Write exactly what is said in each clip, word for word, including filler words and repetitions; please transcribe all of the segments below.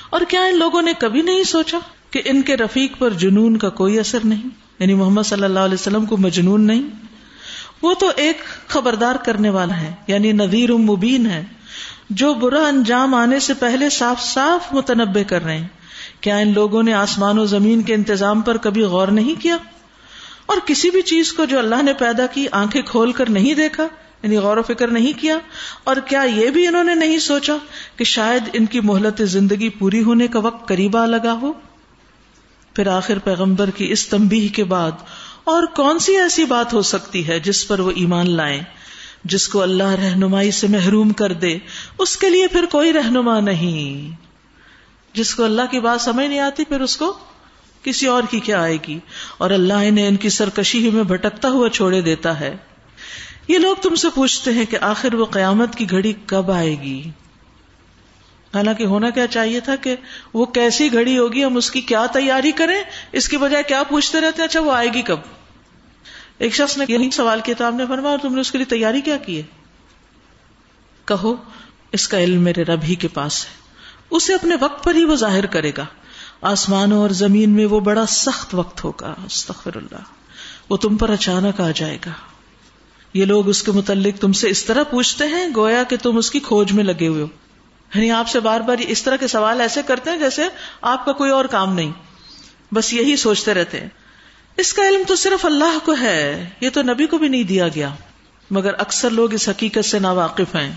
اور کیا ان لوگوں نے کبھی نہیں سوچا کہ ان کے رفیق پر جنون کا کوئی اثر نہیں، یعنی محمد صلی اللہ علیہ وسلم کو مجنون نہیں؟ وہ تو ایک خبردار کرنے والا ہے، یعنی نذیر مبین ہے، جو برا انجام آنے سے پہلے صاف صاف متنبع کر رہے ہیں۔ کیا ان لوگوں نے آسمان و زمین کے انتظام پر کبھی غور نہیں کیا؟ اور کسی بھی چیز کو جو اللہ نے پیدا کی آنکھیں کھول کر نہیں دیکھا، یعنی غور و فکر نہیں کیا؟ اور کیا یہ بھی انہوں نے نہیں سوچا کہ شاید ان کی مہلت زندگی پوری ہونے کا وقت قریب آ لگا ہو؟ پھر آخر پیغمبر کی اس تنبیہ کے بعد اور کون سی ایسی بات ہو سکتی ہے جس پر وہ ایمان لائیں؟ جس کو اللہ رہنمائی سے محروم کر دے اس کے لیے پھر کوئی رہنما نہیں۔ جس کو اللہ کی بات سمجھ نہیں آتی پھر اس کو کسی اور کی کیا آئے گی، اور اللہ انہیں ان کی سرکشی میں بھٹکتا ہوا چھوڑے دیتا ہے۔ یہ لوگ تم سے پوچھتے ہیں کہ آخر وہ قیامت کی گھڑی کب آئے گی؟ حالانکہ ہونا کیا چاہیے تھا کہ وہ کیسی گھڑی ہوگی، ہم اس کی کیا تیاری کریں، اس کی بجائے کیا پوچھتے رہتے ہیں اچھا وہ آئے گی کب؟ ایک شخص نے یہی سوال کیا تو آپ نے فرمایا اور تم نے اس کے لیے تیاری کیا کی ہے؟ کہو اس کا علم میرے رب ہی کے پاس ہے، اسے اپنے وقت پر ہی وہ ظاہر کرے گا۔ آسمانوں اور زمین میں وہ بڑا سخت وقت ہوگا، استغفر اللہ، وہ تم پر اچانک آ جائے گا۔ یہ لوگ اس کے متعلق تم سے اس طرح پوچھتے ہیں گویا کہ تم اس کی کھوج میں لگے ہوئے ہو، یعنی آپ سے بار بار اس طرح کے سوال ایسے کرتے ہیں جیسے آپ کا کوئی اور کام نہیں، بس یہی سوچتے رہتے ہیں۔ اس کا علم تو صرف اللہ کو ہے، یہ تو نبی کو بھی نہیں دیا گیا، مگر اکثر لوگ اس حقیقت سے ناواقف ہیں۔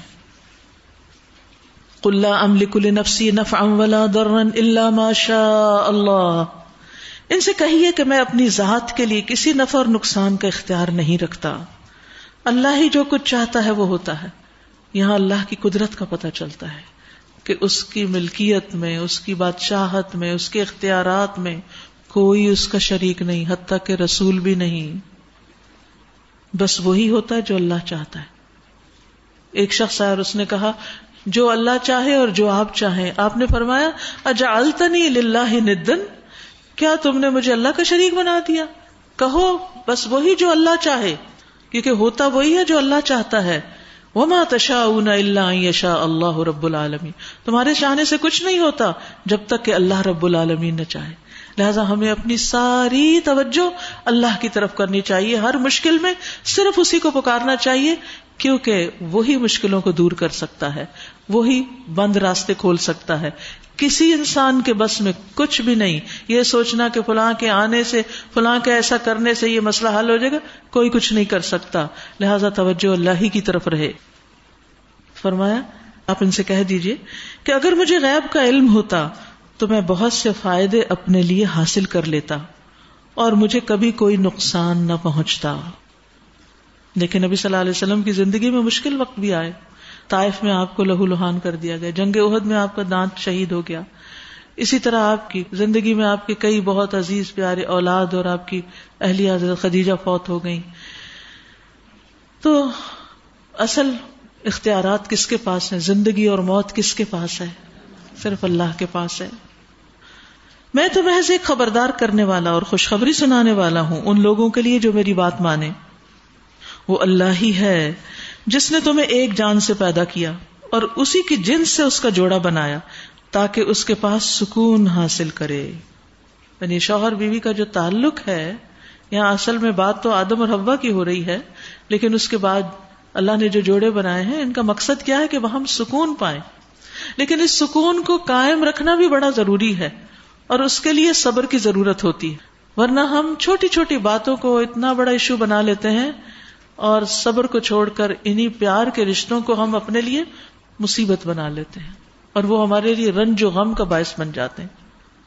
قُلْ لَا أَمْلِكُ لِنَفْسِي نَفْعًا وَلَا ضَرًّا إِلَّا مَا شَاءَ اللَّهُ، ان سے کہیے کہ میں اپنی ذات کے لیے کسی نفع اور نقصان کا اختیار نہیں رکھتا، اللہ ہی جو کچھ چاہتا ہے وہ ہوتا ہے۔ یہاں اللہ کی قدرت کا پتہ چلتا ہے کہ اس کی ملکیت میں، اس کی بادشاہت میں، اس کے اختیارات میں کوئی اس کا شریک نہیں، حتیٰ کہ رسول بھی نہیں، بس وہی ہوتا ہے جو اللہ چاہتا ہے۔ ایک شخص آیا اور اس نے کہا جو اللہ چاہے اور جو آپ چاہیں۔ آپ نے فرمایا اجعلتنی للہ ندًا، کیا تم نے مجھے اللہ کا شریک بنا دیا؟ کہو بس وہی جو اللہ چاہے، کیونکہ ہوتا وہی ہے جو اللہ چاہتا ہے۔ وما تشاءون الا ان یشاء اللہ رب العالمین، تمہارے چاہنے سے کچھ نہیں ہوتا جب تک کہ اللہ رب العالمین نہ چاہے۔ لہذا ہمیں اپنی ساری توجہ اللہ کی طرف کرنی چاہیے، ہر مشکل میں صرف اسی کو پکارنا چاہیے، کیونکہ وہی مشکلوں کو دور کر سکتا ہے، وہی بند راستے کھول سکتا ہے۔ کسی انسان کے بس میں کچھ بھی نہیں یہ سوچنا کہ فلاں کے آنے سے، فلاں کے ایسا کرنے سے یہ مسئلہ حل ہو جائے گا، کوئی کچھ نہیں کر سکتا۔ لہذا توجہ اللہ ہی کی طرف رہے۔ فرمایا آپ ان سے کہہ دیجئے کہ اگر مجھے غیب کا علم ہوتا تو میں بہت سے فائدے اپنے لیے حاصل کر لیتا اور مجھے کبھی کوئی نقصان نہ پہنچتا۔ لیکن نبی صلی اللہ علیہ وسلم کی زندگی میں مشکل وقت بھی آئے، طائف میں آپ کو لہو لہان کر دیا گیا، جنگ احد میں آپ کا دانت شہید ہو گیا، اسی طرح آپ کی زندگی میں آپ کے کئی بہت عزیز پیارے اولاد اور آپ کی اہلیہ حضرت خدیجہ فوت ہو گئیں۔ تو اصل اختیارات کس کے پاس ہیں؟ زندگی اور موت کس کے پاس ہے؟ صرف اللہ کے پاس ہے۔ میں تو محض ایک خبردار کرنے والا اور خوشخبری سنانے والا ہوں ان لوگوں کے لیے جو میری بات مانے۔ وہ اللہ ہی ہے جس نے تمہیں ایک جان سے پیدا کیا اور اسی کی جنس سے اس کا جوڑا بنایا تاکہ اس کے پاس سکون حاصل کرے۔ یعنی شوہر بیوی کا جو تعلق ہے، یہاں اصل میں بات تو آدم اور حوا کی ہو رہی ہے، لیکن اس کے بعد اللہ نے جو جوڑے بنائے ہیں ان کا مقصد کیا ہے کہ وہ ہم سکون پائیں۔ لیکن اس سکون کو قائم رکھنا بھی بڑا ضروری ہے اور اس کے لیے صبر کی ضرورت ہوتی ہے، ورنہ ہم چھوٹی چھوٹی باتوں کو اتنا بڑا ایشو بنا لیتے ہیں اور صبر کو چھوڑ کر انہی پیار کے رشتوں کو ہم اپنے لیے مصیبت بنا لیتے ہیں اور وہ ہمارے لیے رنج و غم کا باعث بن جاتے ہیں۔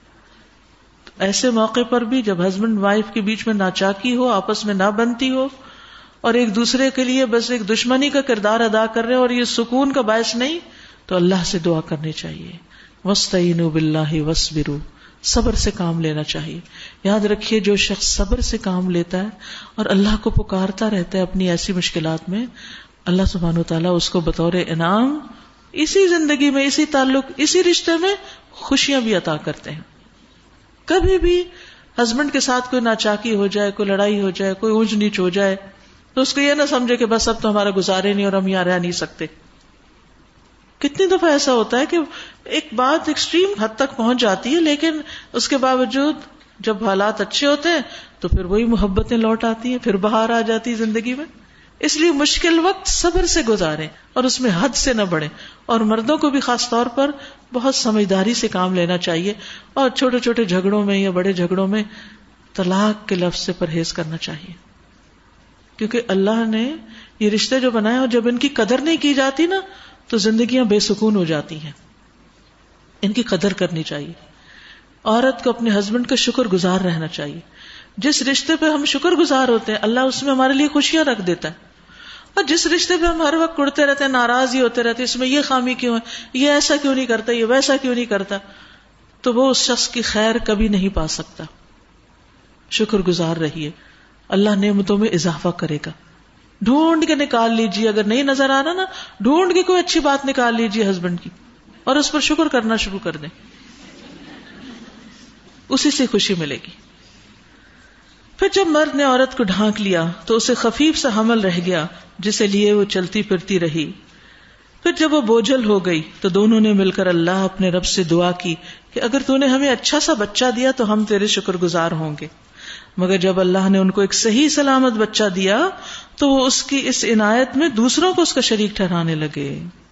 ایسے موقع پر بھی جب ہسبینڈ وائف کے بیچ میں ناچاکی ہو، آپس میں نہ بنتی ہو اور ایک دوسرے کے لیے بس ایک دشمنی کا کردار ادا کر رہے اور یہ سکون کا باعث نہیں، تو اللہ سے دعا کرنی چاہیے، وَاسْتَعِينُوا بِاللَّهِ وَاصْبِرُوا، صبر سے کام لینا چاہیے۔ یاد رکھیے جو شخص صبر سے کام لیتا ہے اور اللہ کو پکارتا رہتا ہے اپنی ایسی مشکلات میں، اللہ سبحانہ وتعالیٰ اس کو بطور انعام اسی زندگی میں، اسی تعلق، اسی رشتے میں خوشیاں بھی عطا کرتے ہیں۔ کبھی بھی ہسبینڈ کے ساتھ کوئی ناچاکی ہو جائے، کوئی لڑائی ہو جائے، کوئی اونچ نیچ ہو جائے تو اس کو یہ نہ سمجھے کہ بس اب تو ہمارا گزارے نہیں اور ہم یہاں رہ نہیں سکتے۔ کتنی دفعہ ایسا ہوتا ہے کہ ایک بات ایکسٹریم حد تک پہنچ جاتی ہے، لیکن اس کے باوجود جب حالات اچھے ہوتے ہیں تو پھر وہی محبتیں لوٹ آتی ہیں، پھر بہار آ جاتی ہے زندگی میں. اس لیے مشکل وقت صبر سے گزاریں اور اس میں حد سے نہ بڑھیں. اور مردوں کو بھی خاص طور پر بہت سمجھداری سے کام لینا چاہیے، اور چھوٹے چھوٹے جھگڑوں میں یا بڑے جھگڑوں میں طلاق کے لفظ سے پرہیز کرنا چاہیے، کیونکہ اللہ نے یہ رشتے جو بنائے اور جب ان کی قدر نہیں کی جاتی نا تو زندگیاں بے سکون ہو جاتی ہیں. ان کی قدر کرنی چاہیے. عورت کو اپنے ہسبینڈ کا شکر گزار رہنا چاہیے. جس رشتے پہ ہم شکر گزار ہوتے ہیں اللہ اس میں ہمارے لیے خوشیاں رکھ دیتا ہے، اور جس رشتے پہ ہم ہر وقت کڑتے رہتے ہیں، ناراض ہی ہوتے رہتے ہیں، اس میں یہ خامی کیوں ہے، یہ ایسا کیوں نہیں کرتا، یہ ویسا کیوں نہیں کرتا، تو وہ اس شخص کی خیر کبھی نہیں پا سکتا. شکر گزار رہیے، اللہ نعمتوں میں اضافہ کرے گا. ڈھونڈ کے نکال لیجیے، اگر نہیں نظر آ رہا نا ڈھونڈ کے کوئی اچھی بات نکال لیجیے ہسبینڈ کی اور اس پر شکر کرنا شروع کر دیں، اسی سے خوشی ملے گی. پھر جب مرد نے عورت کو ڈھانک لیا تو اسے خفیف سا حمل رہ گیا جسے لیے وہ چلتی پھرتی رہی. پھر جب وہ بوجھل ہو گئی تو دونوں نے مل کر اللہ اپنے رب سے دعا کی کہ اگر تو نے ہمیں اچھا سا بچہ دیا تو ہم تیرے شکر گزار ہوں گے. مگر جب اللہ نے ان کو ایک صحیح سلامت بچہ دیا تو وہ اس کی اس عنایت میں دوسروں کو اس کا شریک ٹھہرانے لگے،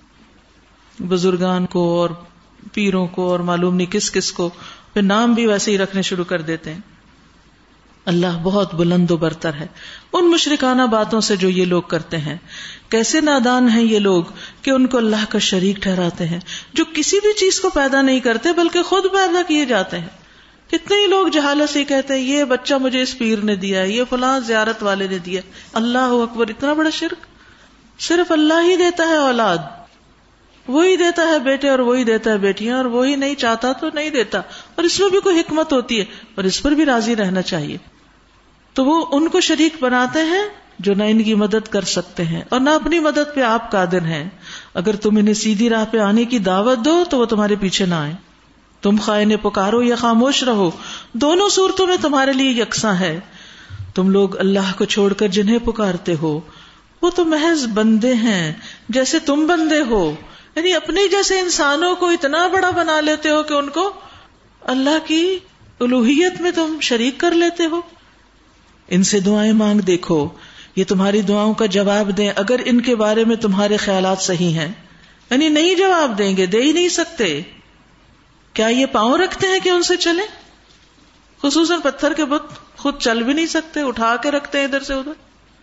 بزرگان کو اور پیروں کو اور معلوم نہیں کس کس کو، پھر نام بھی ویسے ہی رکھنے شروع کر دیتے ہیں. اللہ بہت بلند و برتر ہے ان مشرکانہ باتوں سے جو یہ لوگ کرتے ہیں. کیسے نادان ہیں یہ لوگ کہ ان کو اللہ کا شریک ٹھہراتے ہیں جو کسی بھی چیز کو پیدا نہیں کرتے بلکہ خود پیدا کیے جاتے ہیں. کتنے ہی لوگ جہالت سے کہتے ہیں یہ بچہ مجھے اس پیر نے دیا ہے، یہ فلاں زیارت والے نے دیا. اللہ اکبر، اتنا بڑا شرک. صرف اللہ ہی دیتا ہے اولاد، وہی دیتا ہے بیٹے اور وہی دیتا ہے بیٹیاں، اور وہی نہیں چاہتا تو نہیں دیتا. اور اس میں بھی کوئی حکمت ہوتی ہے اور اس پر بھی راضی رہنا چاہیے. تو وہ ان کو شریک بناتے ہیں جو نہ ان کی مدد کر سکتے ہیں اور نہ اپنی مدد پہ آپ قادر ہیں. اگر تم انہیں سیدھی راہ پہ آنے کی دعوت دو تو وہ تمہارے پیچھے نہ آئیں. تم خواہ انہیں پکارو یا خاموش رہو، دونوں صورتوں میں تمہارے لیے یکساں ہے. تم لوگ اللہ کو چھوڑ کر جنہیں پکارتے ہو وہ تو محض بندے ہیں جیسے تم بندے ہو. یعنی اپنے جیسے انسانوں کو اتنا بڑا بنا لیتے ہو کہ ان کو اللہ کی الوہیت میں تم شریک کر لیتے ہو. ان سے دعائیں مانگ دیکھو، یہ تمہاری دعاؤں کا جواب دیں اگر ان کے بارے میں تمہارے خیالات صحیح ہیں. یعنی نہیں جواب دیں گے، دے ہی نہیں سکتے. کیا یہ پاؤں رکھتے ہیں کہ ان سے چلیں؟ خصوصاً پتھر کے بت خود چل بھی نہیں سکتے، اٹھا کے رکھتے ہیں ادھر سے ادھر.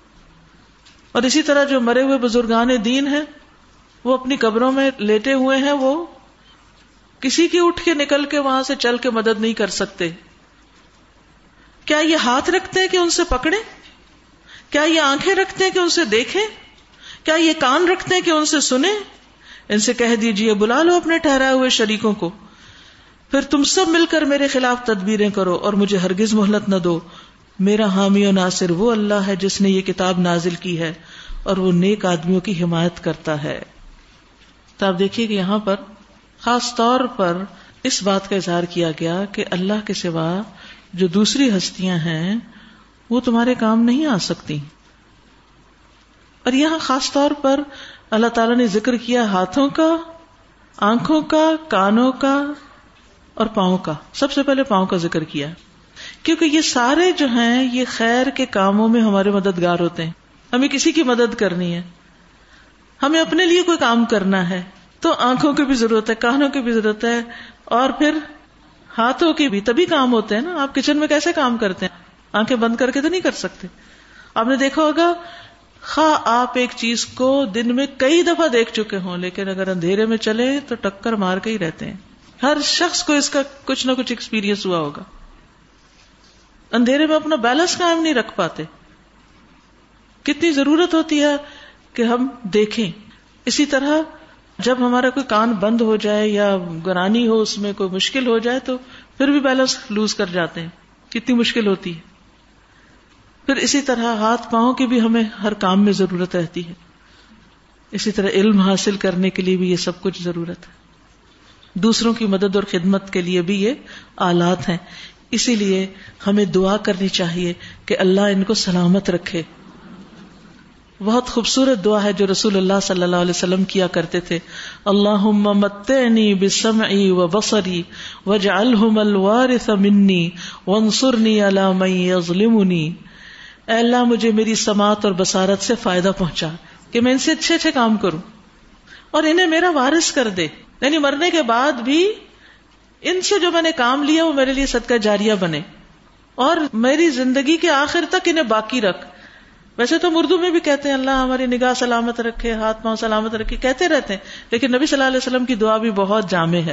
اور اسی طرح جو مرے ہوئے بزرگان دین ہیں وہ اپنی قبروں میں لیٹے ہوئے ہیں، وہ کسی کی اٹھ کے نکل کے وہاں سے چل کے مدد نہیں کر سکتے. کیا یہ ہاتھ رکھتے ہیں کہ ان سے پکڑیں؟ کیا یہ آنکھیں رکھتے ہیں کہ ان سے دیکھیں؟ کیا یہ کان رکھتے ہیں کہ ان سے سنیں؟ ان سے کہہ دیجئے بلا لو اپنے ٹھہرائے ہوئے شریکوں کو، پھر تم سب مل کر میرے خلاف تدبیریں کرو اور مجھے ہرگز مہلت نہ دو. میرا حامی و ناصر وہ اللہ ہے جس نے یہ کتاب نازل کی ہے اور وہ نیک آدمیوں کی حمایت کرتا ہے. تو آپ دیکھیے کہ یہاں پر خاص طور پر اس بات کا اظہار کیا گیا کہ اللہ کے سوا جو دوسری ہستیاں ہیں وہ تمہارے کام نہیں آ سکتی. اور یہاں خاص طور پر اللہ تعالیٰ نے ذکر کیا ہاتھوں کا، آنکھوں کا، کانوں کا اور پاؤں کا. سب سے پہلے پاؤں کا ذکر کیا کیونکہ یہ سارے جو ہیں یہ خیر کے کاموں میں ہمارے مددگار ہوتے ہیں. ہمیں کسی کی مدد کرنی ہے، ہمیں اپنے لیے کوئی کام کرنا ہے تو آنکھوں کی بھی ضرورت ہے، کانوں کی بھی ضرورت ہے، اور پھر ہاتھوں کے بھی. تبھی کام ہوتے ہیں نا. آپ کچن میں کیسے کام کرتے ہیں؟ آنکھیں بند کر کے تو نہیں کر سکتے. آپ نے دیکھا ہوگا خواہ آپ ایک چیز کو دن میں کئی دفعہ دیکھ چکے ہوں لیکن اگر اندھیرے میں چلے تو ٹکر مار کے ہی رہتے ہیں. ہر شخص کو اس کا کچھ نہ کچھ ایکسپیرینس ہوا ہوگا. اندھیرے میں اپنا بیلنس قائم نہیں رکھ پاتے. کتنی ضرورت ہوتی ہے کہ ہم دیکھیں. اسی طرح جب ہمارا کوئی کان بند ہو جائے یا گرانی ہو، اس میں کوئی مشکل ہو جائے تو پھر بھی بیلنس لوز کر جاتے ہیں. کتنی مشکل ہوتی ہے. پھر اسی طرح ہاتھ پاؤں کی بھی ہمیں ہر کام میں ضرورت رہتی ہے. اسی طرح علم حاصل کرنے کے لیے بھی یہ سب کچھ ضرورت ہے. دوسروں کی مدد اور خدمت کے لیے بھی یہ آلات ہیں. اسی لیے ہمیں دعا کرنی چاہیے کہ اللہ ان کو سلامت رکھے. بہت خوبصورت دعا ہے جو رسول اللہ صلی اللہ علیہ وسلم کیا کرتے تھے. اللہم متعنی بسمعی وبصری واجعلہم الوارث منی وانصرنی علی من یظلمنی. اے اللہ مجھے میری سماعت اور بصارت سے فائدہ پہنچا کہ میں ان سے اچھے اچھے کام کروں اور انہیں میرا وارث کر دے، یعنی مرنے کے بعد بھی ان سے جو میں نے کام لیا وہ میرے لیے صدقہ جاریہ بنے، اور میری زندگی کے آخر تک انہیں باقی رکھ. ویسے تو ہم اردو میں بھی کہتے ہیں اللہ ہماری نگاہ سلامت رکھے، ہاتھ پاؤں سلامت رکھے، کہتے رہتے ہیں، لیکن نبی صلی اللہ علیہ وسلم کی دعا بھی بہت جامع ہے.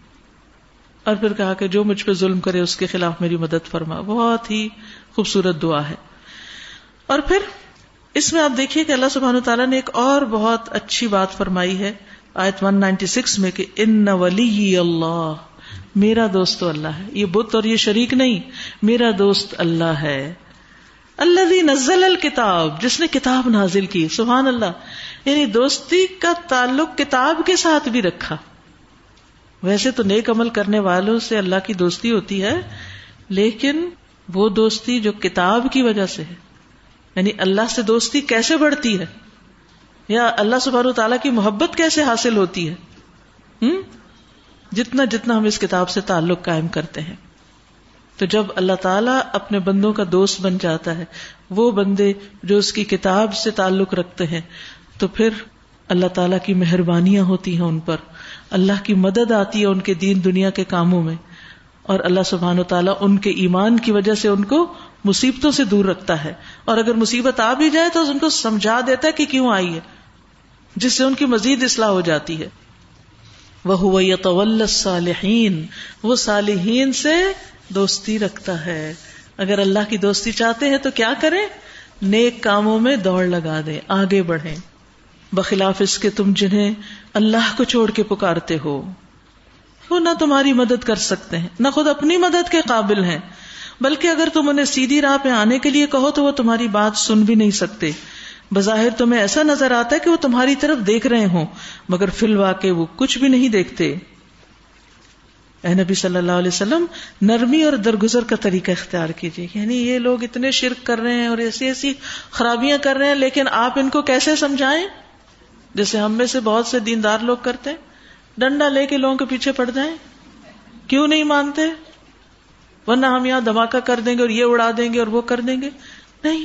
اور پھر کہا کہ جو مجھ پہ ظلم کرے اس کے خلاف میری مدد فرما. بہت ہی خوبصورت دعا ہے. اور پھر اس میں آپ دیکھیے کہ اللہ سبحانہ وتعالیٰ نے ایک اور بہت اچھی بات فرمائی ہے آیت ایک سو ننانوے میں کہ ان ولی اللہ، میرا دوست تو اللہ ہے. یہ بت اور یہ شریک نہیں، میرا دوست اللہ ہے. الذی نزل الکتاب، جس نے کتاب نازل کی. سبحان اللہ، یعنی دوستی کا تعلق کتاب کے ساتھ بھی رکھا. ویسے تو نیک عمل کرنے والوں سے اللہ کی دوستی ہوتی ہے، لیکن وہ دوستی جو کتاب کی وجہ سے ہے، یعنی اللہ سے دوستی کیسے بڑھتی ہے یا اللہ سبحانہ وتعالیٰ کی محبت کیسے حاصل ہوتی ہے، ہم؟ جتنا جتنا ہم اس کتاب سے تعلق قائم کرتے ہیں. تو جب اللہ تعالیٰ اپنے بندوں کا دوست بن جاتا ہے، وہ بندے جو اس کی کتاب سے تعلق رکھتے ہیں، تو پھر اللہ تعالیٰ کی مہربانیاں ہوتی ہیں ان پر، اللہ کی مدد آتی ہے ان کے دین دنیا کے کاموں میں، اور اللہ سبحانہ وتعالیٰ ان کے ایمان کی وجہ سے ان کو مصیبتوں سے دور رکھتا ہے. اور اگر مصیبت آ بھی جائے تو ان کو سمجھا دیتا ہے کہ کیوں آئی ہے، جس سے ان کی مزید اصلاح ہو جاتی ہے. وَهُوَ يَتَوَلَّى الصَّالِحِينَ، وہ صالحین سے دوستی رکھتا ہے. اگر اللہ کی دوستی چاہتے ہیں تو کیا کریں؟ نیک کاموں میں دوڑ لگا دیں، آگے بڑھیں، بخلاف اس کے تم جنہیں اللہ کو چھوڑ کے پکارتے ہو. وہ نہ تمہاری مدد کر سکتے ہیں، نہ خود اپنی مدد کے قابل ہیں، بلکہ اگر تم انہیں سیدھی راہ پہ آنے کے لیے کہو تو وہ تمہاری بات سن بھی نہیں سکتے. بظاہر تمہیں ایسا نظر آتا ہے کہ وہ تمہاری طرف دیکھ رہے ہوں، مگر فی الواقع وہ کچھ بھی نہیں دیکھتے. اے نبی صلی اللہ علیہ وسلم، نرمی اور درگزر کا طریقہ اختیار کیجیے. یعنی یہ لوگ اتنے شرک کر رہے ہیں اور ایسی ایسی خرابیاں کر رہے ہیں، لیکن آپ ان کو کیسے سمجھائیں؟ جیسے ہم میں سے بہت سے دیندار لوگ کرتے ہیں، ڈنڈا لے کے لوگوں کے پیچھے پڑ جائیں. کیوں نہیں مانتے؟ ورنہ ہم یہاں دھماکہ کر دیں گے اور یہ اڑا دیں گے اور وہ کر دیں گے. نہیں،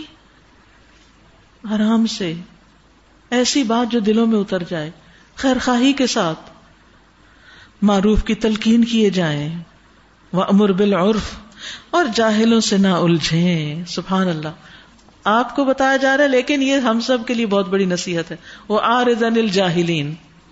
آرام سے ایسی بات جو دلوں میں اتر جائے، خیر خواہی کے ساتھ معروف کی تلقین کیے جائیں. وَأْمُرْ بِالْعُرْفِ، اور جاہلوں سے نہ الجھیں. سبحان اللہ، آپ کو بتایا جا رہا ہے لیکن یہ ہم سب کے لیے بہت بڑی نصیحت ہے. وَأَعْرِضْ عَنِ الْجَاهِلِينَ،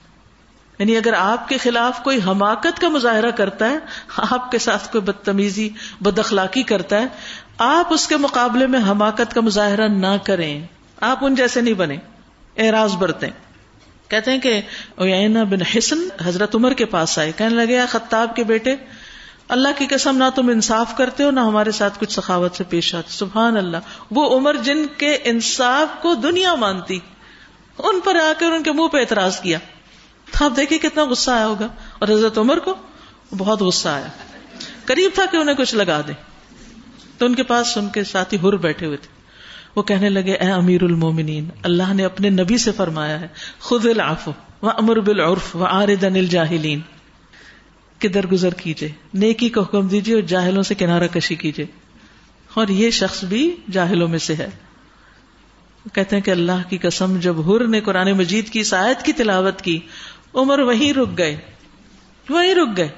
یعنی اگر آپ کے خلاف کوئی حماقت کا مظاہرہ کرتا ہے، آپ کے ساتھ کوئی بدتمیزی بد اخلاقی کرتا ہے، آپ اس کے مقابلے میں حماقت کا مظاہرہ نہ کریں. آپ ان جیسے نہیں بنیں، اعراض برتیں. کہتے ہیں کہ عیینہ بن حصن حضرت عمر کے پاس آئے، کہنے لگے اے خطاب کے بیٹے، اللہ کی قسم نہ تم انصاف کرتے ہو نہ ہمارے ساتھ کچھ سخاوت سے پیش آتے. سبحان اللہ، وہ عمر جن کے انصاف کو دنیا مانتی، ان پر آ کر ان کے منہ پہ اعتراض کیا. تو آپ دیکھیں کتنا غصہ آیا ہوگا. اور حضرت عمر کو بہت غصہ آیا، قریب تھا کہ انہیں کچھ لگا دیں. تو ان کے پاس ان کے ساتھی حر بیٹھے ہوئے تھے. وہ کہنے لگے اے امیر المومنین، اللہ نے اپنے نبی سے فرمایا ہے خذ العفو وامر بالعرف واعرض عن الجاہلین، کہ درگزر کیجئے، نیکی کا حکم دیجئے اور جاہلوں سے کنارہ کشی کیجئے. اور یہ شخص بھی جاہلوں میں سے ہے. کہتے ہیں کہ اللہ کی قسم جب حر نے قرآن مجید کی اس آیت کی تلاوت کی، عمر وہیں رک گئے، وہیں رک گئے.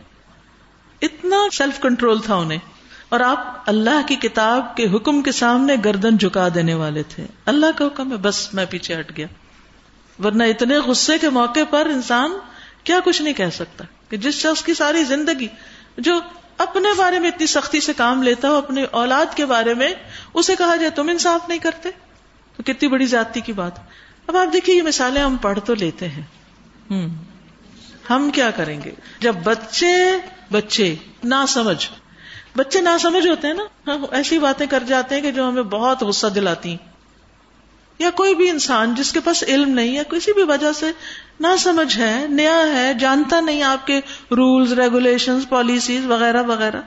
اتنا سیلف کنٹرول تھا انہیں. اور آپ اللہ کی کتاب کے حکم کے سامنے گردن جھکا دینے والے تھے. اللہ کا حکم ہے، بس میں پیچھے ہٹ گیا. ورنہ اتنے غصے کے موقع پر انسان کیا کچھ نہیں کہہ سکتا. کہ جس شخص کی ساری زندگی جو اپنے بارے میں اتنی سختی سے کام لیتا ہو، اپنے اولاد کے بارے میں، اسے کہا جائے تم انصاف نہیں کرتے، تو کتنی بڑی زیادتی کی بات. اب آپ دیکھیے یہ مثالیں ہم پڑھ تو لیتے ہیں، ہم ہم کیا کریں گے جب بچے بچے نہ سمجھ بچے نہ سمجھ ہوتے ہیں نا، ہم ایسی باتیں کر جاتے ہیں کہ جو ہمیں بہت غصہ دلاتی ہیں. یا کوئی بھی انسان جس کے پاس علم نہیں ہے، کسی بھی وجہ سے نہ سمجھ ہے، نیا ہے، جانتا نہیں آپ کے رولز، ریگولیشنز، پالیسیز وغیرہ وغیرہ،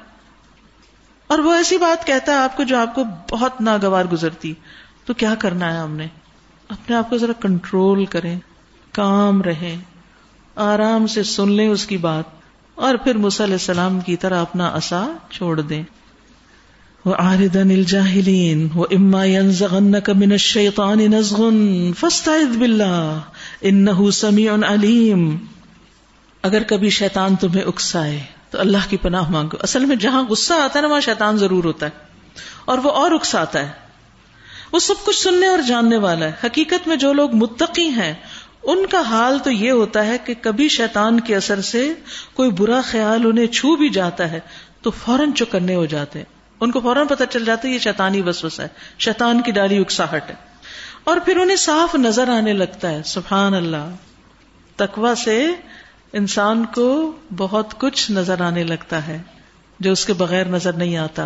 اور وہ ایسی بات کہتا ہے آپ کو جو آپ کو بہت ناگوار گزرتی، تو کیا کرنا ہے ہم نے؟ اپنے آپ کو ذرا کنٹرول کریں، کام رہیں، آرام سے سن لیں اس کی بات، اور پھر موسیٰ علیہ السلام کی طرح اپنا عصا چھوڑ دیں. وَأَعْرِضْ عَنِ الْجَاهِلِينَ وَإِمَّا يَنزَغَنَّكَ مِنَ الشَّيْطَانِ نَزْغٌ فَاسْتَعِذْ بِاللَّهِ إِنَّهُ سَمِيعٌ عَلِيمٌ. اگر کبھی شیطان تمہیں اکسائے تو اللہ کی پناہ مانگو. اصل میں جہاں غصہ آتا ہے نا وہاں شیطان ضرور ہوتا ہے، اور وہ اور اکساتا ہے. وہ سب کچھ سننے اور جاننے والا ہے. حقیقت میں جو لوگ متقی ہیں ان کا حال تو یہ ہوتا ہے کہ کبھی شیطان کے اثر سے کوئی برا خیال انہیں چھو بھی جاتا ہے تو فوراً چوکنے ہو جاتے ہیں. ان کو فوراً پتہ چل جاتا ہے یہ شیطانی وسوسہ ہے، شیطان کی ڈالی اکساہٹ ہے، اور پھر انہیں صاف نظر آنے لگتا ہے. سبحان اللہ. تقویٰ سے انسان کو بہت کچھ نظر آنے لگتا ہے جو اس کے بغیر نظر نہیں آتا.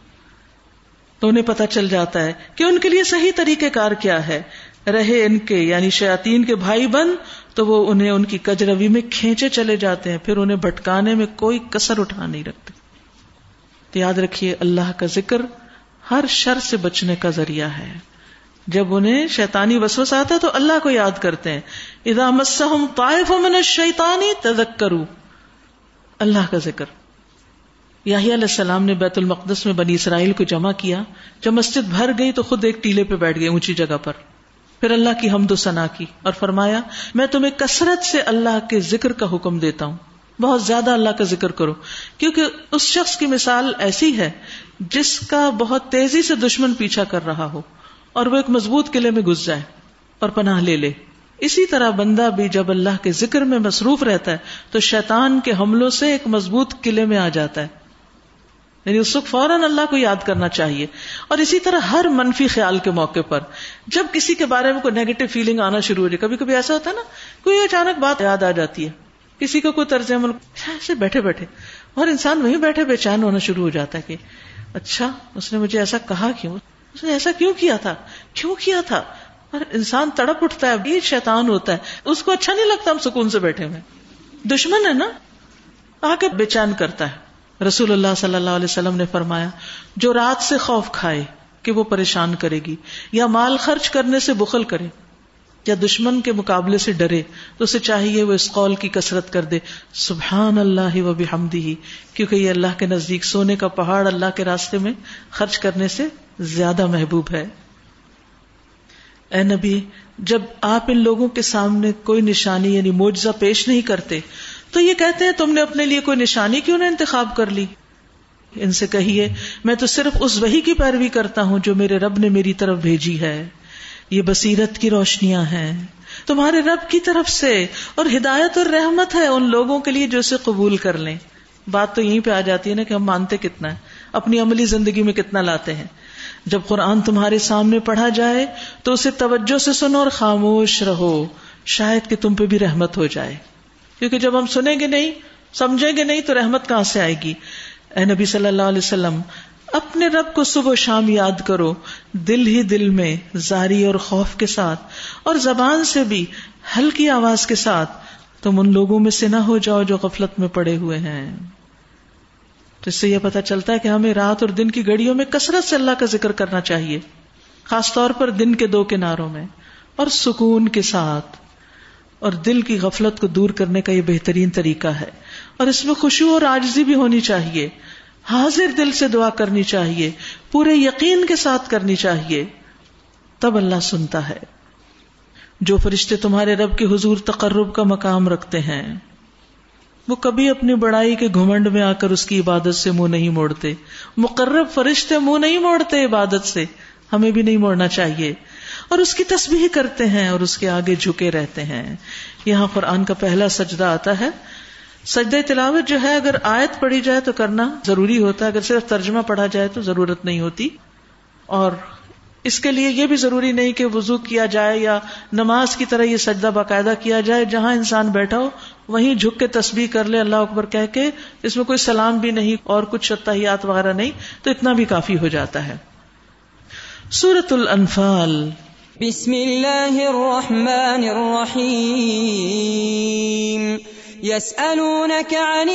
تو انہیں پتہ چل جاتا ہے کہ ان کے لیے صحیح طریقہ کار کیا ہے. رہے ان کے یعنی شیاطین کے بھائی بن تو وہ انہیں ان کی کجروی میں کھینچے چلے جاتے ہیں، پھر انہیں بھٹکانے میں کوئی کسر اٹھا نہیں رکھتے. تو یاد رکھیے اللہ کا ذکر ہر شر سے بچنے کا ذریعہ ہے. جب انہیں شیطانی وسوسہ آتا ہے تو اللہ کو یاد کرتے ہیں. اذا مسہم طائف من الشیطان تذکروا، اللہ کا ذکر. یحییٰ علیہ السلام نے بیت المقدس میں بنی اسرائیل کو جمع کیا. جب مسجد بھر گئی تو خود ایک ٹیلے پہ بیٹھ گئے اونچی جگہ پر، پھر اللہ کی حمد و ثنا کی اور فرمایا میں تمہیں کثرت سے اللہ کے ذکر کا حکم دیتا ہوں، بہت زیادہ اللہ کا ذکر کرو. کیونکہ اس شخص کی مثال ایسی ہے جس کا بہت تیزی سے دشمن پیچھا کر رہا ہو اور وہ ایک مضبوط قلعے میں گھس جائے اور پناہ لے لے. اسی طرح بندہ بھی جب اللہ کے ذکر میں مصروف رہتا ہے تو شیطان کے حملوں سے ایک مضبوط قلعے میں آ جاتا ہے. یعنی اس وقت فوراً اللہ کو یاد کرنا چاہیے. اور اسی طرح ہر منفی خیال کے موقع پر جب کسی کے بارے میں کوئی نیگیٹو فیلنگ آنا شروع ہو جائے، کبھی کبھی ایسا ہوتا ہے نا کوئی اچانک بات یاد آ جاتی ہے، کسی کو کوئی طرز عمل ایسے بیٹھے بیٹھے، اور انسان وہیں بیٹھے بے چین ہونا شروع ہو جاتا ہے کہ اچھا اس نے مجھے ایسا کہا کیوں، اس نے ایسا کیوں کیا تھا کیوں کیا تھا اور انسان تڑپ اٹھتا ہے. یہ شیطان ہوتا ہے، اس کو اچھا نہیں لگتا ہم سکون سے بیٹھے ہوئے. دشمن ہے نا، آ کے بے چین کرتا ہے. رسول اللہ صلی اللہ علیہ وسلم نے فرمایا جو رات سے خوف کھائے کہ وہ پریشان کرے گی، یا مال خرچ کرنے سے بخل کرے، یا دشمن کے مقابلے سے ڈرے، تو اسے چاہیے وہ اس قول کی کثرت کر دے سبحان اللہ و بحمدہ، کیونکہ یہ اللہ کے نزدیک سونے کا پہاڑ اللہ کے راستے میں خرچ کرنے سے زیادہ محبوب ہے. اے نبی جب آپ ان لوگوں کے سامنے کوئی نشانی یعنی معجزہ پیش نہیں کرتے تو یہ کہتے ہیں تم نے اپنے لیے کوئی نشانی کیوں نہ انتخاب کر لی. ان سے کہیے میں تو صرف اس وحی کی پیروی کرتا ہوں جو میرے رب نے میری طرف بھیجی ہے، یہ بصیرت کی روشنیاں ہیں تمہارے رب کی طرف سے، اور ہدایت اور رحمت ہے ان لوگوں کے لیے جو اسے قبول کر لیں. بات تو یہیں پہ آ جاتی ہے نا کہ ہم مانتے کتنا ہے، اپنی عملی زندگی میں کتنا لاتے ہیں. جب قرآن تمہارے سامنے پڑھا جائے تو اسے توجہ سے سنو اور خاموش رہو، شاید کہ تم پہ بھی رحمت ہو جائے. کیونکہ جب ہم سنیں گے نہیں، سمجھیں گے نہیں تو رحمت کہاں سے آئے گی. اے نبی صلی اللہ علیہ وسلم اپنے رب کو صبح و شام یاد کرو، دل ہی دل میں زاری اور خوف کے ساتھ، اور زبان سے بھی ہلکی آواز کے ساتھ. تم ان لوگوں میں سے نہ ہو جاؤ جو غفلت میں پڑے ہوئے ہیں. تو اس سے یہ پتہ چلتا ہے کہ ہمیں رات اور دن کی گھڑیوں میں کثرت سے اللہ کا ذکر کرنا چاہیے، خاص طور پر دن کے دو کناروں میں، اور سکون کے ساتھ. اور دل کی غفلت کو دور کرنے کا یہ بہترین طریقہ ہے. اور اس میں خشوع اور عاجزی بھی ہونی چاہیے، حاضر دل سے دعا کرنی چاہیے، پورے یقین کے ساتھ کرنی چاہیے، تب اللہ سنتا ہے. جو فرشتے تمہارے رب کے حضور تقرب کا مقام رکھتے ہیں وہ کبھی اپنی بڑائی کے گھمنڈ میں آ کر اس کی عبادت سے منہ نہیں موڑتے. مقرب فرشتے منہ نہیں موڑتے عبادت سے، ہمیں بھی نہیں موڑنا چاہیے. اور اس کی تسبیح کرتے ہیں اور اس کے آگے جھکے رہتے ہیں. یہاں قرآن کا پہلا سجدہ آتا ہے. سجدہ تلاوت جو ہے اگر آیت پڑھی جائے تو کرنا ضروری ہوتا ہے، اگر صرف ترجمہ پڑھا جائے تو ضرورت نہیں ہوتی. اور اس کے لیے یہ بھی ضروری نہیں کہ وضو کیا جائے یا نماز کی طرح یہ سجدہ باقاعدہ کیا جائے. جہاں انسان بیٹھا ہو وہیں جھک کے تسبیح کر لے اللہ اکبر کہہ کے، اس میں کوئی سلام بھی نہیں اور کچھ تحیات وغیرہ نہیں، تو اتنا بھی کافی ہو جاتا ہے. سورۃ الانفال. بسم اللہ الرحمن الرحیم. يسألونك عن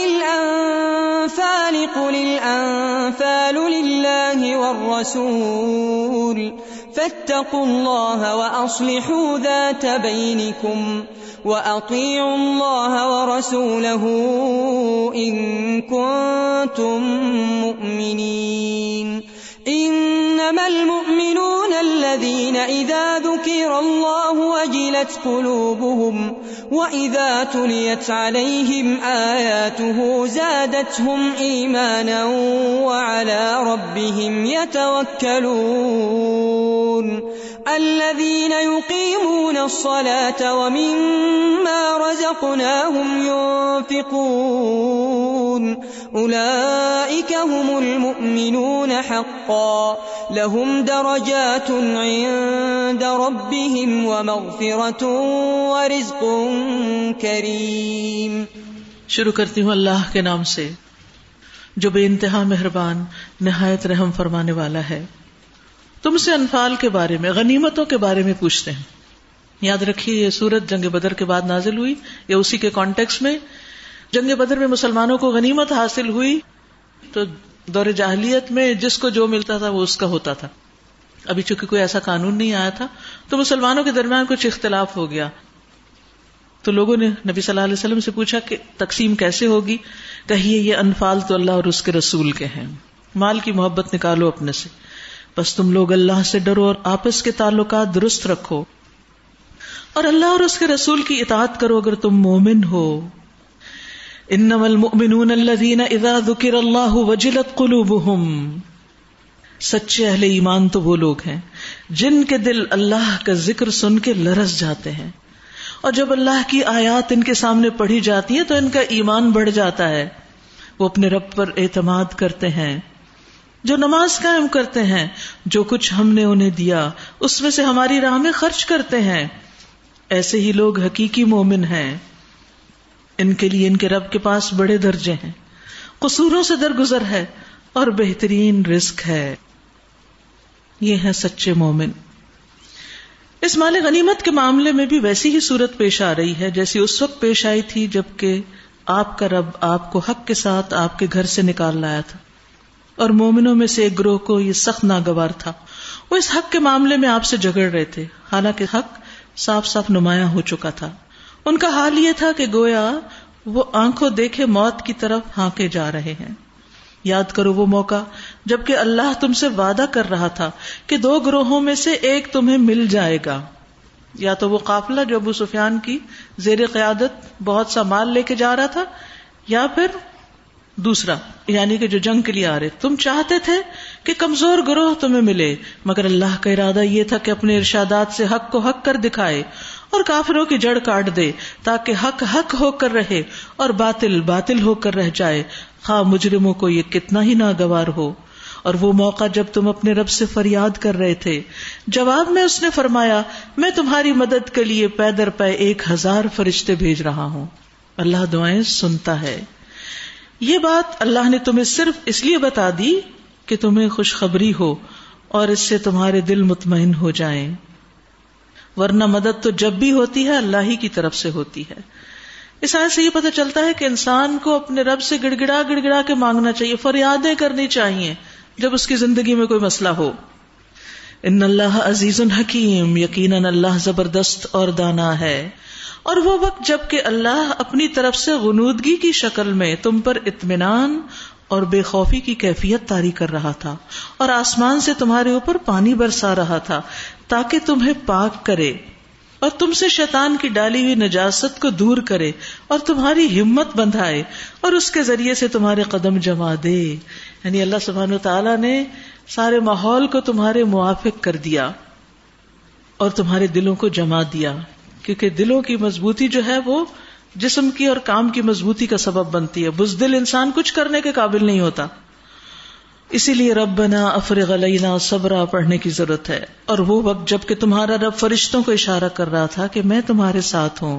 الأنفال قل الأنفال لله والرسول فاتقوا الله وأصلحوا ذات بينكم وأطيعوا الله ورسوله إن كنتم مؤمنين إنما المؤمنون الذين إذا ذكر الله وجلت قلوبهم وإذا تليت عليهم آياته زادتهم إيمانا وعلى ربهم يتوكلون الذين يقيمون الصلاة ومما رزقناهم ينفقون أولئك هم المؤمنون حقا لهم درجات عند ربهم ومغفرة ورزق کریم. شروع کرتی ہوں اللہ کے نام سے جو بے انتہا مہربان نہایت رحم فرمانے والا ہے. تم سے انفال کے بارے میں، غنیمتوں کے بارے میں پوچھتے ہیں. یاد رکھیے یہ سورت جنگ بدر کے بعد نازل ہوئی، یا اسی کے کانٹیکس میں. جنگ بدر میں مسلمانوں کو غنیمت حاصل ہوئی تو دور جاہلیت میں جس کو جو ملتا تھا وہ اس کا ہوتا تھا. ابھی چونکہ کوئی ایسا قانون نہیں آیا تھا تو مسلمانوں کے درمیان کچھ اختلاف ہو گیا. تو لوگوں نے نبی صلی اللہ علیہ وسلم سے پوچھا کہ تقسیم کیسے ہوگی؟ کہیے یہ انفال تو اللہ اور اس کے رسول کے ہیں، مال کی محبت نکالو اپنے سے، بس تم لوگ اللہ سے ڈرو اور آپس کے تعلقات درست رکھو اور اللہ اور اس کے رسول کی اطاعت کرو اگر تم مومن ہو. انما المؤمنون الذین اذا ذکر اللہ وجلت قلوبہم، سچے اہل ایمان تو وہ لوگ ہیں جن کے دل اللہ کا ذکر سن کے لرز جاتے ہیں، اور جب اللہ کی آیات ان کے سامنے پڑھی جاتی ہیں تو ان کا ایمان بڑھ جاتا ہے. وہ اپنے رب پر اعتماد کرتے ہیں، جو نماز قائم کرتے ہیں، جو کچھ ہم نے انہیں دیا اس میں سے ہماری راہ میں خرچ کرتے ہیں. ایسے ہی لوگ حقیقی مومن ہیں، ان کے لیے ان کے رب کے پاس بڑے درجے ہیں، قصوروں سے درگزر ہے اور بہترین رزق ہے. یہ ہیں سچے مومن. اس مال غنیمت کے معاملے میں بھی ویسی ہی صورت پیش آ رہی ہے جیسی اس وقت پیش آئی تھی جبکہ آپ کا رب آپ کو حق کے ساتھ آپ کے گھر سے نکال لایا تھا، اور مومنوں میں سے ایک گروہ کو یہ سخت ناگوار تھا. وہ اس حق کے معاملے میں آپ سے جھگڑ رہے تھے حالانکہ حق صاف صاف نمایاں ہو چکا تھا. ان کا حال یہ تھا کہ گویا وہ آنکھوں دیکھے موت کی طرف ہانکے جا رہے ہیں. یاد کرو وہ موقع جبکہ اللہ تم سے وعدہ کر رہا تھا کہ دو گروہوں میں سے ایک تمہیں مل جائے گا، یا تو وہ قافلہ جو ابو سفیان کی زیر قیادت بہت سا مال لے کے جا رہا تھا، یا پھر دوسرا یعنی کہ جو جنگ کے لیے آ رہے. تم چاہتے تھے کہ کمزور گروہ تمہیں ملے، مگر اللہ کا ارادہ یہ تھا کہ اپنے ارشادات سے حق کو حق کر دکھائے اور کافروں کی جڑ کاٹ دے تاکہ حق حق ہو کر رہے اور باطل باطل ہو کر رہ جائے، خواہ مجرموں کو یہ کتنا ہی ناگوار ہو. اور وہ موقع جب تم اپنے رب سے فریاد کر رہے تھے، جواب میں اس نے فرمایا میں تمہاری مدد کے لیے پے در پے ایک ہزار فرشتے بھیج رہا ہوں. اللہ دعائیں سنتا ہے. یہ بات اللہ نے تمہیں صرف اس لیے بتا دی کہ تمہیں خوشخبری ہو اور اس سے تمہارے دل مطمئن ہو جائیں، ورنہ مدد تو جب بھی ہوتی ہے اللہ ہی کی طرف سے ہوتی ہے. اس آیت سے یہ پتہ چلتا ہے کہ انسان کو اپنے رب سے گڑ گڑا گڑ گڑا کے مانگنا چاہیے، فریادیں کرنی چاہیے جب اس کی زندگی میں کوئی مسئلہ ہو. ان اللہ عزیز حکیم، یقیناً اللہ زبردست اور دانا ہے. اور وہ وقت جب کہ اللہ اپنی طرف سے غنودگی کی شکل میں تم پر اطمینان اور بے خوفی کی کیفیت طاری کر رہا تھا اور آسمان سے تمہارے اوپر پانی برسا رہا تھا تاکہ تمہیں پاک کرے اور تم سے شیطان کی ڈالی ہوئی نجاست کو دور کرے اور تمہاری ہمت بندھائے اور اس کے ذریعے سے تمہارے قدم جما دے. یعنی اللہ سبحانہ وتعالی نے سارے ماحول کو تمہارے موافق کر دیا اور تمہارے دلوں کو جما دیا، کیونکہ دلوں کی مضبوطی جو ہے وہ جسم کی اور کام کی مضبوطی کا سبب بنتی ہے. بزدل انسان کچھ کرنے کے قابل نہیں ہوتا. اسی لیے ربنا افرغ علینا صبرا پڑھنے کی ضرورت ہے. اور وہ وقت جب کہ تمہارا رب فرشتوں کو اشارہ کر رہا تھا کہ میں تمہارے ساتھ ہوں،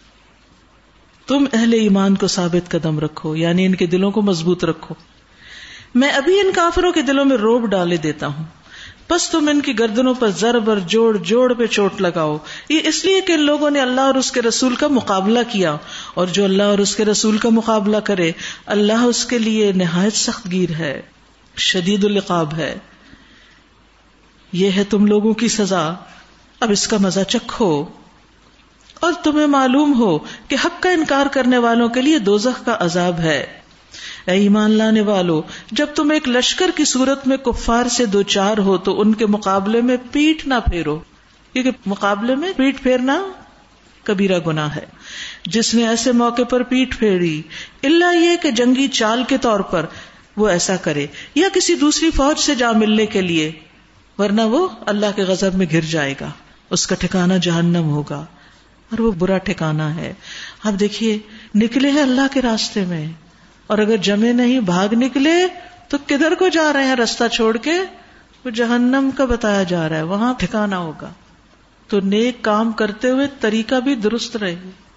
تم اہل ایمان کو ثابت قدم رکھو، یعنی ان کے دلوں کو مضبوط رکھو. میں ابھی ان کافروں کے دلوں میں روب ڈالے دیتا ہوں، بس تم ان کی گردنوں پر ضرب اور جوڑ جوڑ پہ چوٹ لگاؤ. یہ اس لیے کہ ان لوگوں نے اللہ اور اس کے رسول کا مقابلہ کیا، اور جو اللہ اور اس کے رسول کا مقابلہ کرے اللہ اس کے لیے نہایت سخت گیر ہے، شدید العقاب ہے. یہ ہے تم لوگوں کی سزا، اب اس کا مزہ چکھو، اور تمہیں معلوم ہو کہ حق کا انکار کرنے والوں کے لیے دوزخ کا عذاب ہے۔ اے ایمان لانے والو، جب تم ایک لشکر کی صورت میں کفار سے دو چار ہو تو ان کے مقابلے میں پیٹھ نہ پھیرو، کیونکہ مقابلے میں پیٹھ پھیرنا کبیرہ گناہ ہے۔ جس نے ایسے موقع پر پیٹھ پھیری، الا یہ کہ جنگی چال کے طور پر وہ ایسا کرے یا کسی دوسری فوج سے جا ملنے کے لیے، ورنہ وہ اللہ کے غضب میں گر جائے گا، اس کا ٹھکانہ جہنم ہوگا، اور وہ برا ٹھکانہ ہے۔ اب دیکھیے، نکلے ہیں اللہ کے راستے میں، اور اگر جمے نہیں بھاگ نکلے تو کدھر کو جا رہے ہیں؟ رستہ چھوڑ کے وہ جہنم کا بتایا جا رہا ہے، وہاں ٹھکانہ ہوگا۔ تو نیک کام کرتے ہوئے طریقہ بھی درست رہے۔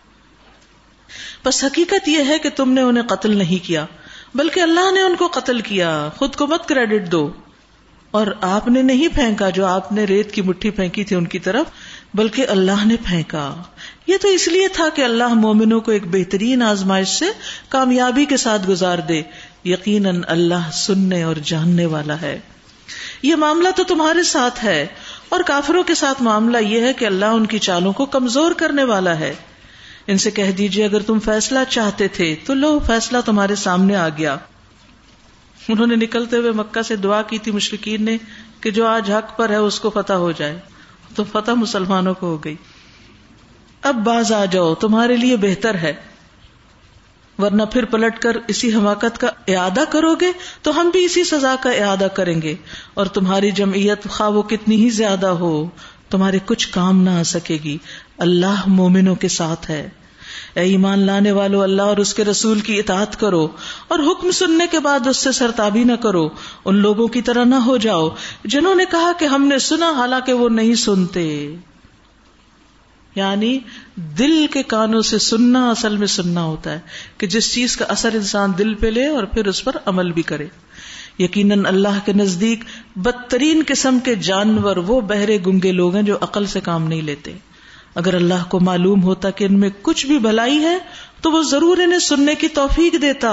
بس حقیقت یہ ہے کہ تم نے انہیں قتل نہیں کیا بلکہ اللہ نے ان کو قتل کیا، خود کو مت کریڈٹ دو۔ اور آپ نے نہیں پھینکا جو آپ نے ریت کی مٹھی پھینکی تھی ان کی طرف، بلکہ اللہ نے پھینکا۔ یہ تو اس لیے تھا کہ اللہ مومنوں کو ایک بہترین آزمائش سے کامیابی کے ساتھ گزار دے۔ یقیناً اللہ سننے اور جاننے والا ہے۔ یہ معاملہ تو تمہارے ساتھ ہے، اور کافروں کے ساتھ معاملہ یہ ہے کہ اللہ ان کی چالوں کو کمزور کرنے والا ہے۔ ان سے کہہ دیجئے اگر تم فیصلہ چاہتے تھے تو لو، فیصلہ تمہارے سامنے آ گیا۔ انہوں نے نکلتے ہوئے مکہ سے دعا کی تھی مشرکین نے کہ جو آج حق پر ہے اس کو فتح ہو جائے، تو فتح مسلمانوں کو ہو گئی۔ اب باز آ جاؤ، تمہارے لیے بہتر ہے، ورنہ پھر پلٹ کر اسی حماقت کا اعادہ کرو گے تو ہم بھی اسی سزا کا اعادہ کریں گے، اور تمہاری جمعیت خواہ وہ کتنی ہی زیادہ ہو تمہارے کچھ کام نہ آ سکے گی۔ اللہ مومنوں کے ساتھ ہے۔ اے ایمان لانے والو، اللہ اور اس کے رسول کی اطاعت کرو، اور حکم سننے کے بعد اس سے سرتابی نہ کرو۔ ان لوگوں کی طرح نہ ہو جاؤ جنہوں نے کہا کہ ہم نے سنا حالانکہ وہ نہیں سنتے۔ یعنی دل کے کانوں سے سننا اصل میں سننا ہوتا ہے کہ جس چیز کا اثر انسان دل پہ لے اور پھر اس پر عمل بھی کرے۔ یقیناً اللہ کے نزدیک بدترین قسم کے جانور وہ بہرے گنگے لوگ ہیں جو عقل سے کام نہیں لیتے۔ اگر اللہ کو معلوم ہوتا کہ ان میں کچھ بھی بھلائی ہے تو وہ ضرور انہیں سننے کی توفیق دیتا۔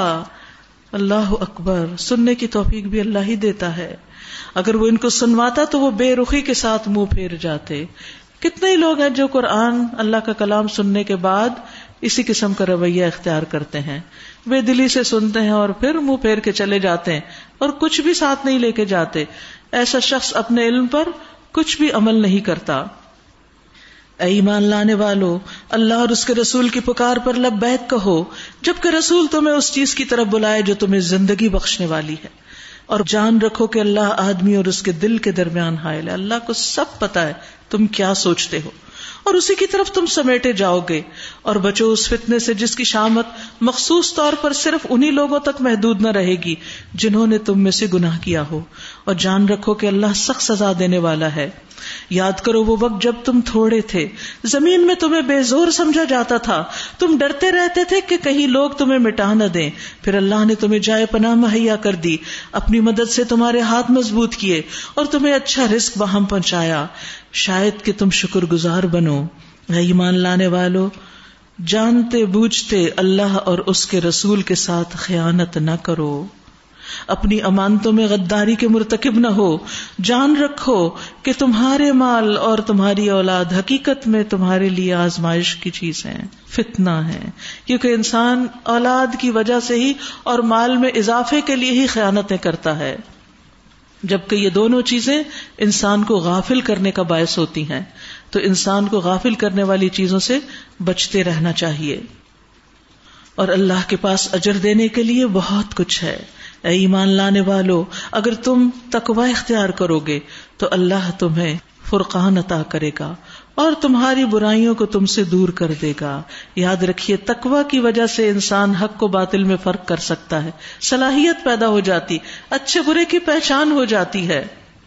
اللہ اکبر، سننے کی توفیق بھی اللہ ہی دیتا ہے۔ اگر وہ ان کو سنواتا تو وہ بے رخی کے ساتھ منہ پھیر جاتے۔ کتنے ہی لوگ ہیں جو قرآن، اللہ کا کلام سننے کے بعد اسی قسم کا رویہ اختیار کرتے ہیں، بے دلی سے سنتے ہیں اور پھر منہ پھیر کے چلے جاتے ہیں اور کچھ بھی ساتھ نہیں لے کے جاتے۔ ایسا شخص اپنے علم پر کچھ بھی عمل نہیں کرتا۔ اے ایمان لانے والو، اللہ اور اس کے رسول کی پکار پر لبیک کہو جبکہ رسول تمہیں اس چیز کی طرف بلائے جو تمہیں زندگی بخشنے والی ہے، اور جان رکھو کہ اللہ آدمی اور اس کے دل کے درمیان حائل ہے۔ اللہ کو سب پتا ہے تم کیا سوچتے ہو، اور اسی کی طرف تم سمیٹے جاؤ گے۔ اور بچو اس فتنے سے جس کی شامت مخصوص طور پر صرف انہی لوگوں تک محدود نہ رہے گی جنہوں نے تم میں سے گناہ کیا ہو، اور جان رکھو کہ اللہ سخت سزا دینے والا ہے۔ یاد کرو وہ وقت جب تم تھوڑے تھے، زمین میں تمہیں بے زور سمجھا جاتا تھا، تم ڈرتے رہتے تھے کہ کہیں لوگ تمہیں مٹا نہ دیں، پھر اللہ نے تمہیں جائے پناہ مہیا کر دی، اپنی مدد سے تمہارے ہاتھ مضبوط کیے اور تمہیں اچھا رزق وہاں پہنچایا، شاید کہ تم شکر گزار بنو۔ اے ایمان لانے والو، جانتے بوجھتے اللہ اور اس کے رسول کے ساتھ خیانت نہ کرو، اپنی امانتوں میں غداری کے مرتکب نہ ہو، جان رکھو کہ تمہارے مال اور تمہاری اولاد حقیقت میں تمہارے لیے آزمائش کی چیز ہیں، فتنہ ہے، کیونکہ انسان اولاد کی وجہ سے ہی اور مال میں اضافے کے لیے ہی خیانتیں کرتا ہے، جبکہ یہ دونوں چیزیں انسان کو غافل کرنے کا باعث ہوتی ہیں، تو انسان کو غافل کرنے والی چیزوں سے بچتے رہنا چاہیے۔ اور اللہ کے پاس اجر دینے کے لیے بہت کچھ ہے۔ اے ایمان لانے والو، اگر تم تقوی اختیار کرو گے تو اللہ تمہیں فرقان عطا کرے گا اور تمہاری برائیوں کو تم سے دور کر دے گا۔ یاد رکھیے، تقوی کی وجہ سے انسان حق و باطل میں فرق کر سکتا ہے، صلاحیت پیدا ہو جاتی، اچھے برے کی پہچان ہو جاتی ہے۔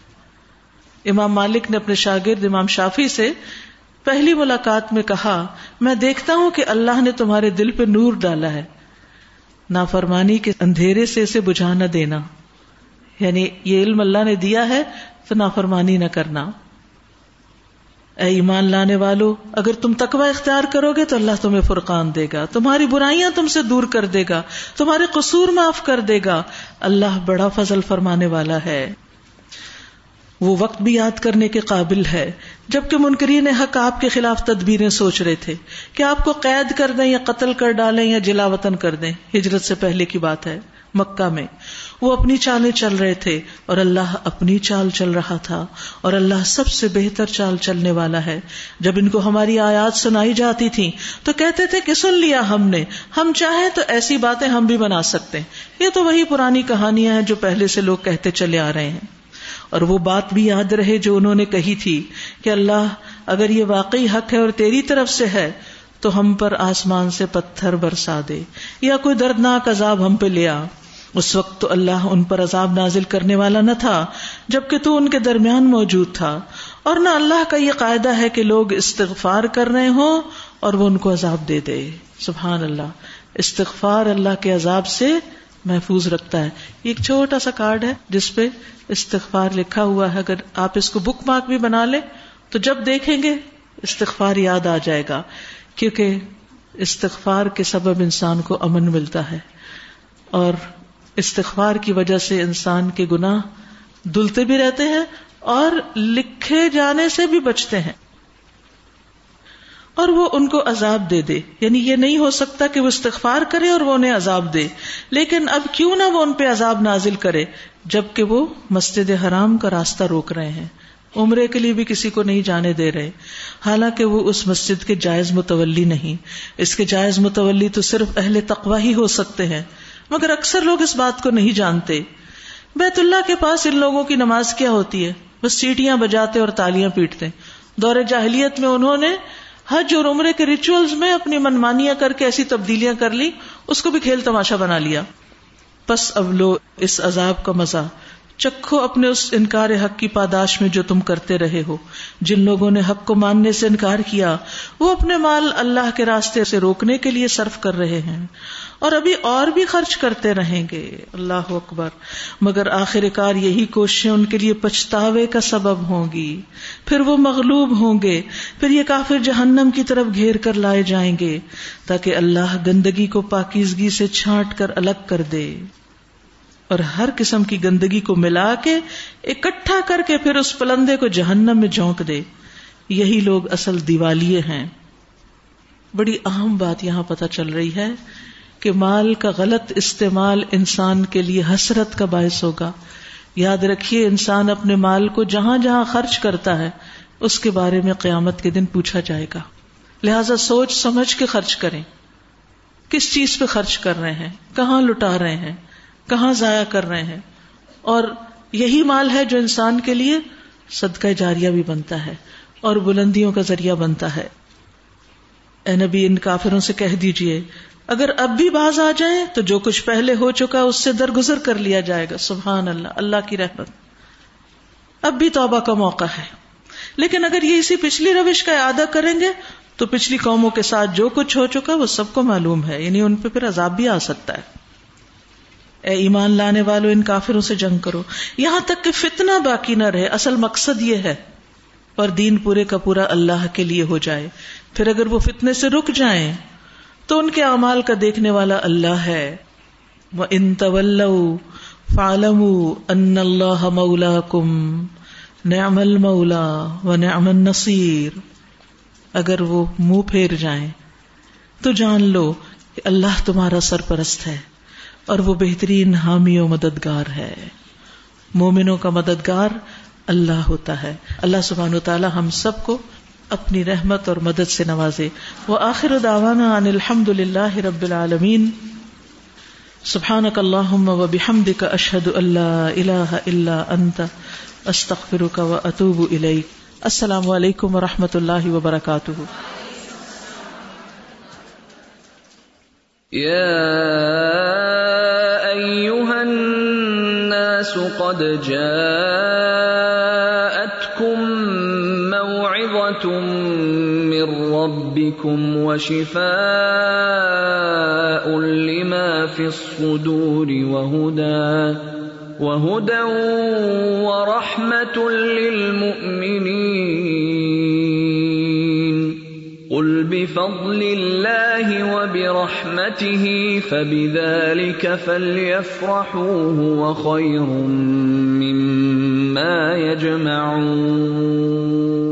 امام مالک نے اپنے شاگرد امام شافعی سے پہلی ملاقات میں کہا، میں دیکھتا ہوں کہ اللہ نے تمہارے دل پہ نور ڈالا ہے، نافرمانی کے اندھیرے سے اسے بجھا نہ دینا، یعنی یہ علم اللہ نے دیا ہے تو نافرمانی نہ کرنا۔ اے ایمان لانے والو، اگر تم تقوی اختیار کرو گے تو اللہ تمہیں فرقان دے گا، تمہاری برائیاں تم سے دور کر دے گا، تمہارے قصور معاف کر دے گا، اللہ بڑا فضل فرمانے والا ہے۔ وہ وقت بھی یاد کرنے کے قابل ہے جبکہ منکرین حق آپ کے خلاف تدبیریں سوچ رہے تھے کہ آپ کو قید کر دیں یا قتل کر ڈالیں یا جلا وطن کر دیں. ہجرت سے پہلے کی بات ہے. مکہ میں وہ اپنی چالیں چل رہے تھے اور اللہ اپنی چال چل رہا تھا، اور اللہ سب سے بہتر چال چلنے والا ہے. جب ان کو ہماری آیات سنائی جاتی تھیں تو کہتے تھے کہ سن لیا ہم نے، ہم چاہیں تو ایسی باتیں ہم بھی بنا سکتے ہیں. یہ تو وہی پرانی کہانیاں ہیں جو پہلے سے لوگ کہتے چلے آ رہے ہیں. اور وہ بات بھی یاد رہے جو انہوں نے کہی تھی کہ اللہ اگر یہ واقعی حق ہے اور تیری طرف سے ہے تو ہم پر آسمان سے پتھر برسا دے یا کوئی دردناک عذاب ہم پہ لے آ. اس وقت تو اللہ ان پر عذاب نازل کرنے والا نہ تھا جبکہ تو ان کے درمیان موجود تھا، اور نہ اللہ کا یہ قاعدہ ہے کہ لوگ استغفار کر رہے ہوں اور وہ ان کو عذاب دے دے. سبحان اللہ. استغفار اللہ کے عذاب سے محفوظ رکھتا ہے. یہ ایک چھوٹا سا کارڈ ہے جس پہ استغفار لکھا ہوا ہے. اگر آپ اس کو بک مارک بھی بنا لیں تو جب دیکھیں گے استغفار یاد آ جائے گا، کیونکہ استغفار کے سبب انسان کو امن ملتا ہے، اور استغفار کی وجہ سے انسان کے گناہ دھلتے بھی رہتے ہیں اور لکھے جانے سے بھی بچتے ہیں. اور وہ ان کو عذاب دے دے، یعنی یہ نہیں ہو سکتا کہ وہ استغفار کرے اور وہ انہیں عذاب دے. لیکن اب کیوں نہ وہ ان پہ عذاب نازل کرے جبکہ وہ مسجد حرام کا راستہ روک رہے ہیں، عمرے کے لیے بھی کسی کو نہیں جانے دے رہے، حالانکہ وہ اس مسجد کے جائز متولی نہیں. اس کے جائز متولی تو صرف اہل تقوی ہی ہو سکتے ہیں، مگر اکثر لوگ اس بات کو نہیں جانتے. بیت اللہ کے پاس ان لوگوں کی نماز کیا ہوتی ہے؟ بس سیٹیاں بجاتے اور تالیاں پیٹتے. دور جاہلیت میں انہوں نے حج اور عمرے کے ریچولز میں اپنی منمانیاں کر کے ایسی تبدیلیاں کر لی، اس کو بھی کھیل تماشا بنا لیا. پس اب لو اس عذاب کا مزہ چکھو اپنے اس انکار حق کی پاداش میں جو تم کرتے رہے ہو. جن لوگوں نے حق کو ماننے سے انکار کیا وہ اپنے مال اللہ کے راستے سے روکنے کے لیے صرف کر رہے ہیں اور ابھی اور بھی خرچ کرتے رہیں گے. اللہ اکبر. مگر آخر کار یہی کوششیں ان کے لیے پچھتاوے کا سبب ہوں گی، پھر وہ مغلوب ہوں گے، پھر یہ کافر جہنم کی طرف گھیر کر لائے جائیں گے تاکہ اللہ گندگی کو پاکیزگی سے چھانٹ کر الگ کر دے اور ہر قسم کی گندگی کو ملا کے اکٹھا کر کے پھر اس پلندے کو جہنم میں جھونک دے. یہی لوگ اصل دیوالیے ہیں. بڑی اہم بات یہاں پتہ چل رہی ہے کہ مال کا غلط استعمال انسان کے لیے حسرت کا باعث ہوگا. یاد رکھیے انسان اپنے مال کو جہاں جہاں خرچ کرتا ہے اس کے بارے میں قیامت کے دن پوچھا جائے گا. لہذا سوچ سمجھ کے خرچ کریں. کس چیز پہ خرچ کر رہے ہیں، کہاں لٹا رہے ہیں، کہاں ضائع کر رہے ہیں. اور یہی مال ہے جو انسان کے لیے صدقہ جاریہ بھی بنتا ہے اور بلندیوں کا ذریعہ بنتا ہے. اے نبی ان کافروں سے کہہ دیجئے اگر اب بھی باز آ جائیں تو جو کچھ پہلے ہو چکا اس سے درگزر کر لیا جائے گا. سبحان اللہ. اللہ کی رحمت. اب بھی توبہ کا موقع ہے. لیکن اگر یہ اسی پچھلی روش کا اعادہ کریں گے تو پچھلی قوموں کے ساتھ جو کچھ ہو چکا وہ سب کو معلوم ہے، یعنی ان پہ پھر عذاب بھی آ سکتا ہے. اے ایمان لانے والو ان کافروں سے جنگ کرو یہاں تک کہ فتنہ باقی نہ رہے. اصل مقصد یہ ہے، اور دین پورے کا پورا اللہ کے لیے ہو جائے. پھر اگر وہ فتنے سے رک جائیں تو ان کے اعمال کا دیکھنے والا اللہ ہے. وَإِن تَوَلَّوْا فَاعْلَمُوا أَنَّ اللَّهَ مَوْلَاكُمْ نِعْمَ الْمَوْلَى وَنِعْمَ النَّصِيرُ. اگر وہ منہ پھیر جائیں تو جان لو کہ اللہ تمہارا سرپرست ہے اور وہ بہترین حامی و مددگار ہے. مومنوں کا مددگار اللہ ہوتا ہے. اللہ سبحانہ وتعالی ہم سب کو اپنی رحمت اور مدد سے نوازے. وآخر دعوانا ان الحمد للہ رب العالمین. سبحانک اللہم وبحمدک اشہد ان لا الہ الا انت استغفرک واتوب الیک. السلام علیکم ورحمۃ اللہ وبرکاتہ. یا ایھا الناس قد جاءتکم موعظۃ من ربکم وشفاء لما فی الصدور وہدی وہدی ورحمۃ للمؤمنین. قل بفضل اللہ وبرحمتہ فبذلک فلیفرحوا هو خیر مما ما يجمعون